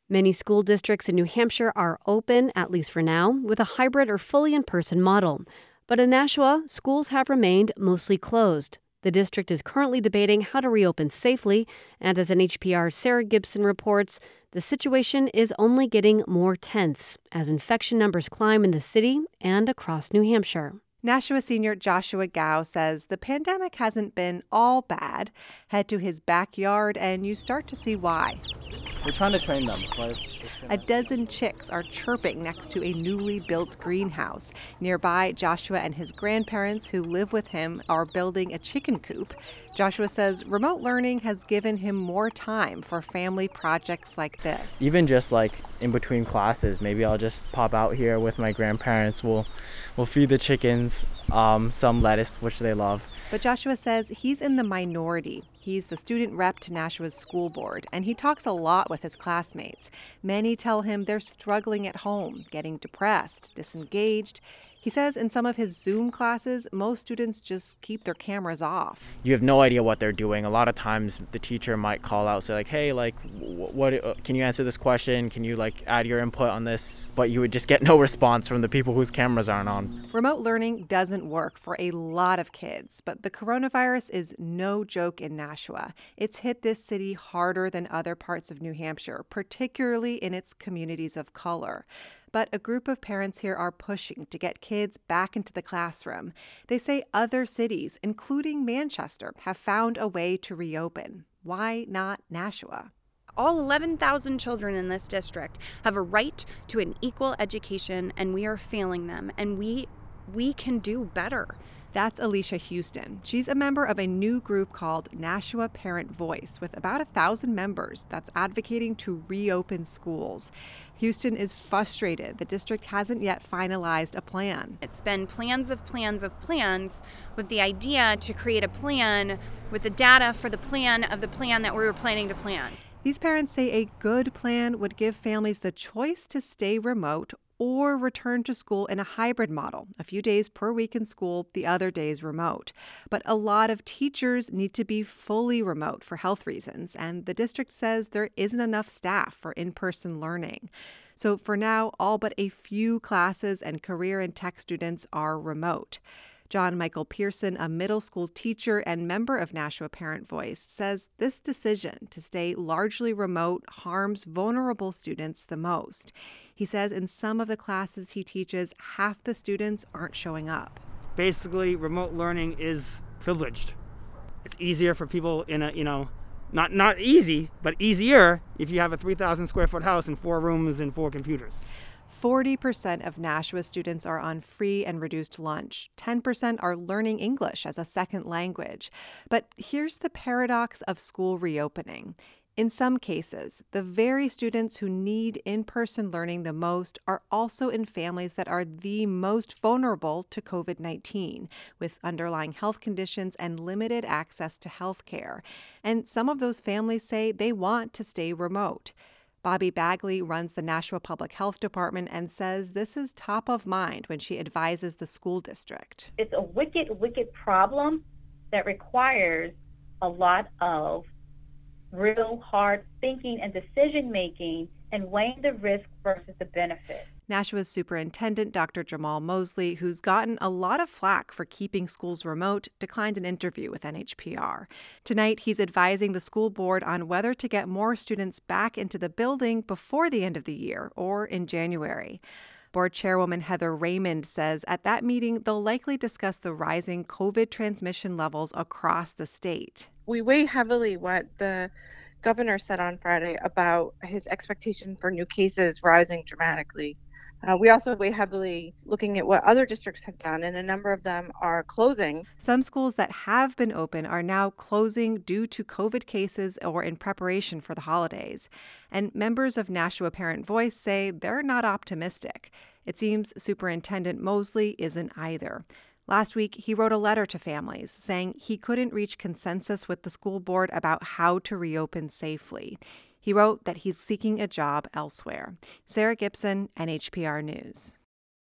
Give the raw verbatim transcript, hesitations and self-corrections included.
Many school districts in New Hampshire are open, at least for now, with a hybrid or fully in-person model. But in Nashua, schools have remained mostly closed. The district is currently debating how to reopen safely, and as N H P R's Sarah Gibson reports, the situation is only getting more tense as infection numbers climb in the city and across New Hampshire. Nashua senior Joshua Gao says the pandemic hasn't been all bad. Head to his backyard and you start to see why. We're trying to train them. But it's, it's A dozen chicks are chirping next to a newly built greenhouse. Nearby, Joshua and his grandparents who live with him are building a chicken coop. Joshua says remote learning has given him more time for family projects like this. Even just like in between classes, maybe I'll just pop out here with my grandparents. We'll, we'll feed the chickens um, some lettuce, which they love. But Joshua says he's in the minority. He's the student rep to Nashua's school board, and he talks a lot with his classmates. Many tell him they're struggling at home, getting depressed, disengaged. He says in some of his Zoom classes, most students just keep their cameras off. You have no idea what they're doing. A lot of times the teacher might call out, say like, hey, like, what, uh, can you answer this question? Can you like add your input on this? But you would just get no response from the people whose cameras aren't on. Remote learning doesn't work for a lot of kids, but the coronavirus is no joke in Nashua. It's hit this city harder than other parts of New Hampshire, particularly in its communities of color. But a group of parents here are pushing to get kids back into the classroom. They say other cities, including Manchester, have found a way to reopen. Why not Nashua? All eleven thousand children in this district have a right to an equal education, and we are failing them, and we we can do better. That's Alicia Houston. She's a member of a new group called Nashua Parent Voice with about a thousand members that's advocating to reopen schools. Houston is frustrated the district hasn't yet finalized a plan. It's been plans of plans of plans with the idea to create a plan with the data for the plan of the plan that we were planning to plan. These parents say a good plan would give families the choice to stay remote or return to school in a hybrid model, a few days per week in school, the other days remote. But a lot of teachers need to be fully remote for health reasons, and the district says there isn't enough staff for in-person learning. So for now, all but a few classes and career and tech students are remote. John Michael Pearson, a middle school teacher and member of Nashua Parent Voice, says this decision to stay largely remote harms vulnerable students the most. He says in some of the classes he teaches, half the students aren't showing up. Basically, remote learning is privileged. It's easier for people in a, you know, not not easy, but easier if you have a three thousand square foot house and four rooms and four computers. forty percent of Nashua students are on free and reduced lunch. ten percent are learning English as a second language. But here's the paradox of school reopening. In some cases, the very students who need in-person learning the most are also in families that are the most vulnerable to covid nineteen, with underlying health conditions and limited access to health care. And some of those families say they want to stay remote. Bobby Bagley runs the Nashua Public Health Department and says this is top of mind when she advises the school district. It's a wicked, wicked problem that requires a lot of real hard thinking and decision making and weighing the risk versus the benefit. Nashua's superintendent, Doctor Jamal Mosley, who's gotten a lot of flack for keeping schools remote, declined an interview with N H P R. Tonight, he's advising the school board on whether to get more students back into the building before the end of the year or in January. Board Chairwoman Heather Raymond says at that meeting, they'll likely discuss the rising COVID transmission levels across the state. We weigh heavily what the governor said on Friday about his expectation for new cases rising dramatically. Uh, we also weigh heavily looking at what other districts have done, and a number of them are closing. Some schools that have been open are now closing due to COVID cases or in preparation for the holidays. And members of Nashua Parent Voice say they're not optimistic. It seems Superintendent Mosley isn't either. Last week, he wrote a letter to families saying he couldn't reach consensus with the school board about how to reopen safely. He wrote that he's seeking a job elsewhere. Sarah Gibson, N H P R News.